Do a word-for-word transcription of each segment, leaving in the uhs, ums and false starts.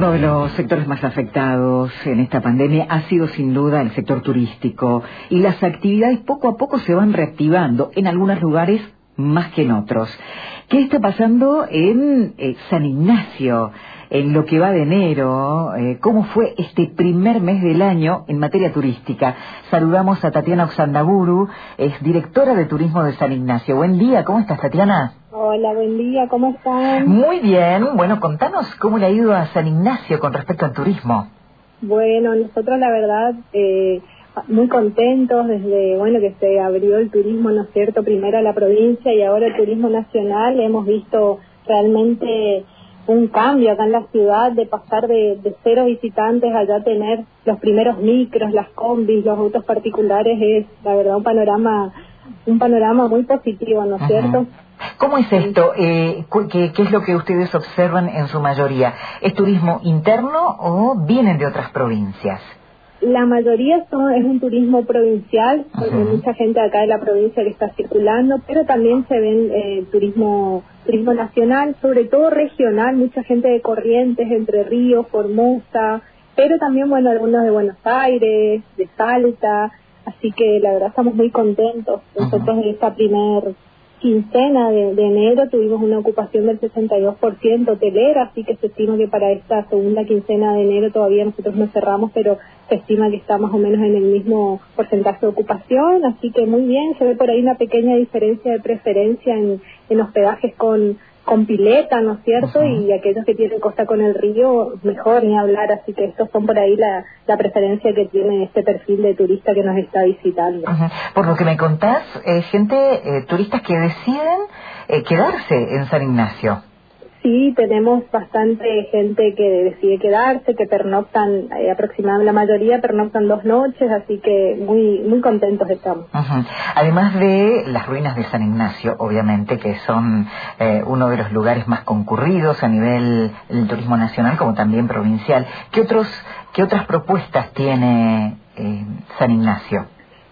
Uno de los sectores más afectados en esta pandemia ha sido sin duda el sector turístico, y las actividades poco a poco se van reactivando, en algunos lugares más que en otros. ¿Qué está pasando en eh, San Ignacio, en lo que va de enero? Eh, ¿Cómo fue este primer mes del año en materia turística? Saludamos a Tatiana Oxandaburu, es directora de turismo de San Ignacio. Buen día, ¿cómo estás, Tatiana? Hola, buen día, ¿cómo están? Muy bien. Bueno, contanos cómo le ha ido a San Ignacio con respecto al turismo. Bueno, nosotros la verdad eh, muy contentos desde bueno que se abrió el turismo, ¿no es cierto? Primero a la provincia y ahora el turismo nacional. Hemos visto realmente un cambio acá en la ciudad, de pasar de, de cero visitantes a ya tener los primeros micros, las combis, los autos particulares. Es la verdad un panorama un panorama muy positivo, ¿no es cierto? ¿Cómo es esto? Eh, ¿qué, ¿Qué es lo que ustedes observan en su mayoría? ¿Es turismo interno o vienen de otras provincias? La mayoría son, es un turismo provincial, porque hay mucha gente acá de la provincia que está circulando, pero también se ven eh, turismo turismo nacional, sobre todo regional, mucha gente de Corrientes, Entre Ríos, Formosa, pero también, bueno, algunos de Buenos Aires, de Salta, así que la verdad estamos muy contentos. Nosotros en esta primer quincena de, de enero tuvimos una ocupación del sesenta y dos por ciento hotelera, así que se estima que para esta segunda quincena de enero todavía nosotros no cerramos, pero se estima que está más o menos en el mismo porcentaje de ocupación, así que muy bien. Se ve por ahí una pequeña diferencia de preferencia en, en hospedajes con con pileta, ¿no es cierto? Uh-huh. Y aquellos que tienen costa con el río, mejor ni hablar, así que estos son por ahí la, la preferencia que tiene este perfil de turista que nos está visitando. Uh-huh. Por lo que me contás, eh, gente, eh, turistas que deciden eh, quedarse en San Ignacio. Sí, tenemos bastante gente que decide quedarse, que pernoctan, eh, aproximadamente la mayoría pernoctan dos noches, así que muy muy contentos estamos. Uh-huh. Además de las ruinas de San Ignacio, obviamente, que son eh, uno de los lugares más concurridos a nivel del turismo nacional como también provincial, ¿qué otros qué otras propuestas tiene eh, San Ignacio?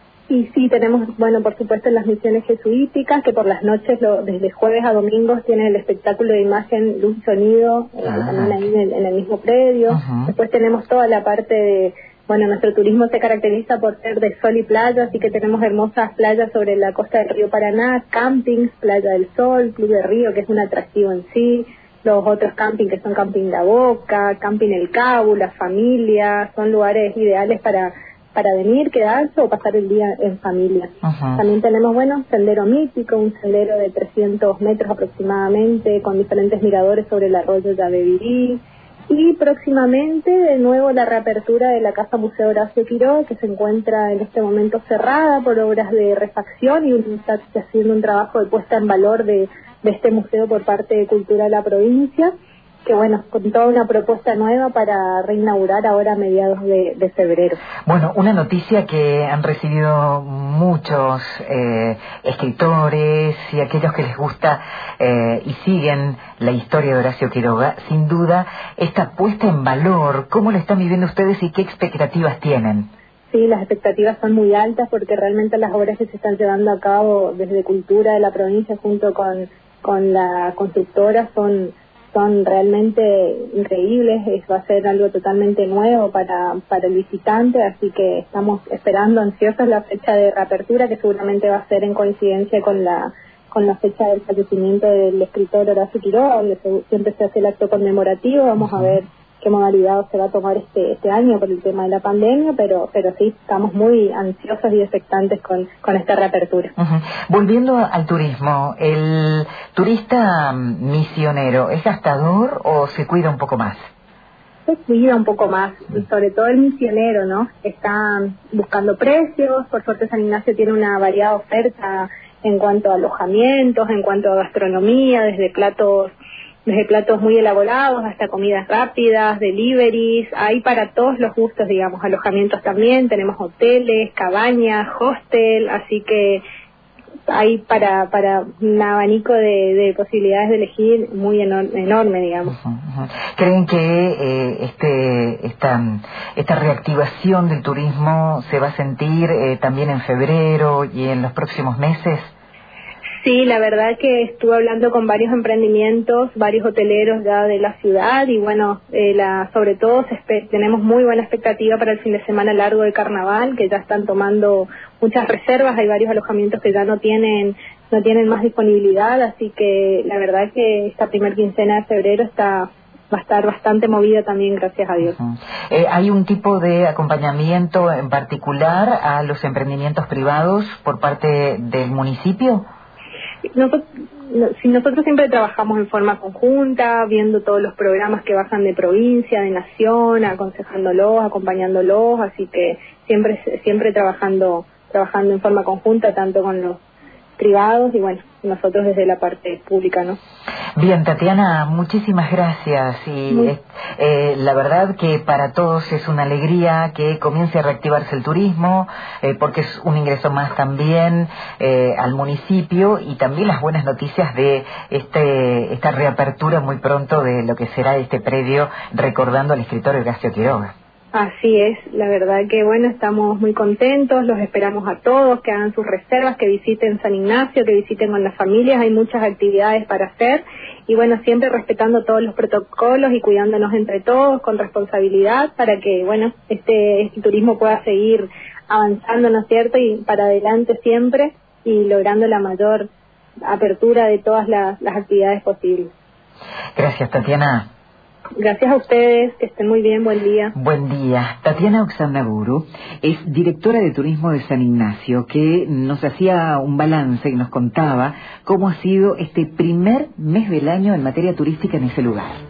Y sí, tenemos, bueno, por supuesto, las misiones jesuíticas, que por las noches, lo, desde jueves a domingos, tienen el espectáculo de imagen, luz y sonido, eh, ah, también ahí en el, en el mismo predio. Uh-huh. Después tenemos toda la parte de, bueno, nuestro turismo se caracteriza por ser de sol y playa, así que tenemos hermosas playas sobre la costa del río Paraná, campings, Playa del Sol, Club de Río, que es un atractivo en sí, los otros campings que son Camping La Boca, Camping El Cabo, La Familia, son lugares ideales para para venir, quedarse o pasar el día en familia. Uh-huh. También tenemos, bueno, sendero mítico, un sendero de trescientos metros aproximadamente, con diferentes miradores sobre el arroyo Yabebirí. Y próximamente, de nuevo, la reapertura de la Casa Museo Horacio Quiroga, que se encuentra en este momento cerrada por obras de refacción, y está haciendo un trabajo de puesta en valor de, de este museo por parte de Cultura de la provincia, que bueno, con toda una propuesta nueva para reinaugurar ahora a mediados de, de febrero. Bueno, una noticia que han recibido muchos eh, escritores y aquellos que les gusta eh, y siguen la historia de Horacio Quiroga, sin duda, esta puesta en valor, ¿cómo lo están viviendo ustedes y qué expectativas tienen? Sí, las expectativas son muy altas porque realmente las obras que se están llevando a cabo desde Cultura de la provincia junto con, con la constructora son... son realmente increíbles. Es, va a ser algo totalmente nuevo para para el visitante, así que estamos esperando ansiosos la fecha de reapertura, que seguramente va a ser en coincidencia con la con la fecha del fallecimiento del escritor Horacio Quiroga, donde se, siempre se hace el acto conmemorativo. Vamos a ver qué modalidad se va a tomar este este año por el tema de la pandemia, pero pero sí, estamos muy ansiosos y expectantes con, con esta reapertura. Uh-huh. Volviendo al turismo, ¿el turista misionero es gastador o se cuida un poco más? Se cuida un poco más, y sobre todo el misionero, ¿no? Está buscando precios. Por suerte San Ignacio tiene una variada oferta en cuanto a alojamientos, en cuanto a gastronomía, desde platos desde platos muy elaborados hasta comidas rápidas, deliveries, hay para todos los gustos, digamos, alojamientos también, tenemos hoteles, cabañas, hostel, así que hay para para un abanico de, de posibilidades de elegir muy enor- enorme, digamos. Uh-huh, uh-huh. ¿Creen que eh, este esta esta reactivación del turismo se va a sentir eh, también en febrero y en los próximos meses? Sí, la verdad que estuve hablando con varios emprendimientos, varios hoteleros ya de la ciudad y bueno, eh, la, sobre todo se tenemos muy buena expectativa para el fin de semana largo de carnaval, que ya están tomando muchas reservas, hay varios alojamientos que ya no tienen no tienen más disponibilidad, así que la verdad que esta primer quincena de febrero está va a estar bastante movida también, gracias a Dios. Uh-huh. eh, ¿Hay un tipo de acompañamiento en particular a los emprendimientos privados por parte del municipio? Nosotros, si nosotros siempre trabajamos en forma conjunta, viendo todos los programas que bajan de provincia, de nación, aconsejándolos, acompañándolos, así que siempre siempre trabajando trabajando en forma conjunta, tanto con los privados y bueno, nosotros desde la parte pública, ¿no? Bien, Tatiana, muchísimas gracias y Muy... eh, la verdad que para todos es una alegría que comience a reactivarse el turismo, eh, porque es un ingreso más también eh, al municipio y también las buenas noticias de este esta reapertura muy pronto de lo que será este predio, recordando al escritor Horacio Quiroga. Así es, la verdad que bueno, estamos muy contentos, los esperamos a todos, que hagan sus reservas, que visiten San Ignacio, que visiten con las familias, hay muchas actividades para hacer y bueno, siempre respetando todos los protocolos y cuidándonos entre todos con responsabilidad para que bueno, este, este turismo pueda seguir avanzando, ¿no es cierto? Y para adelante siempre y logrando la mayor apertura de todas las, las actividades posibles. Gracias, Tatiana. Gracias a ustedes, que estén muy bien, buen día. Buen día. Tatiana Oxandaburu es directora de turismo de San Ignacio, que nos hacía un balance y nos contaba cómo ha sido este primer mes del año en materia turística en ese lugar.